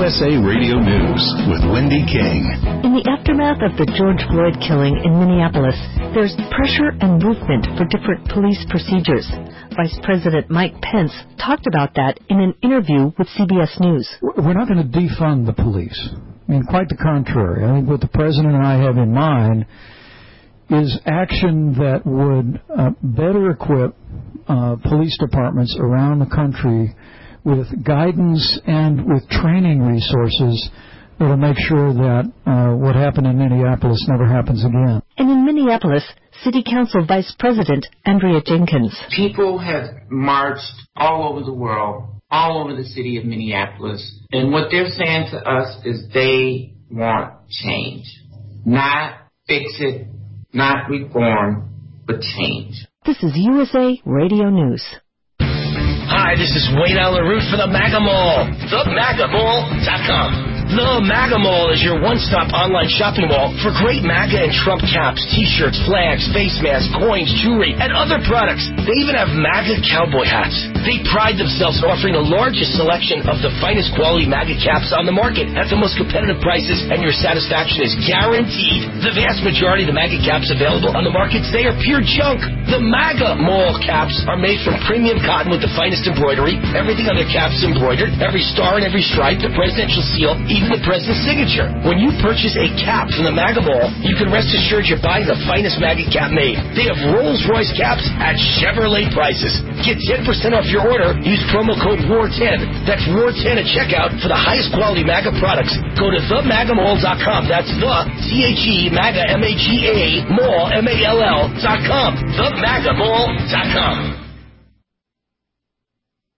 USA Radio News with Wendy King. In the aftermath of the George Floyd killing in Minneapolis, there's pressure and movement for different police procedures. Vice President Mike Pence talked about that in an interview with CBS News. We're not going to defund the police. I mean, quite the contrary. I think what the President and I have in mind is action that would better equip police departments around the country with guidance and with training resources that will make sure that what happened in Minneapolis never happens again. And in Minneapolis, City Council Vice President Andrea Jenkins. People have marched all over the world, all over the city of Minneapolis, and what they're saying to us is they want change. Not fix it, not reform, but change. This is USA Radio News. Hi, this is Wayne Allen Root for the MAGA Mall. TheMAGAMall.com. The MAGA Mall is your one-stop online shopping mall for great MAGA and Trump caps, T-shirts, flags, face masks, coins, jewelry, and other products. They even have MAGA cowboy hats. They pride themselves in offering the largest selection of the finest quality MAGA caps on the market at the most competitive prices, and your satisfaction is guaranteed. The vast majority of the MAGA caps available on the market today are pure junk. The MAGA Mall caps are made from premium cotton with the finest embroidery. Everything on their caps is embroidered. Every star and every stripe, the presidential seal, even the president's signature. When you purchase a cap from the MAGA Mall, you can rest assured you're buying the finest MAGA cap made. They have Rolls-Royce caps at Chevrolet prices. Get 10% off your order. Use promo code WAR10. That's WAR10 at checkout for the highest quality MAGA products. Go to TheMAGAMall.com. That's the THE MAGA MAGA Mall MALL.com. TheMAGAMall.com.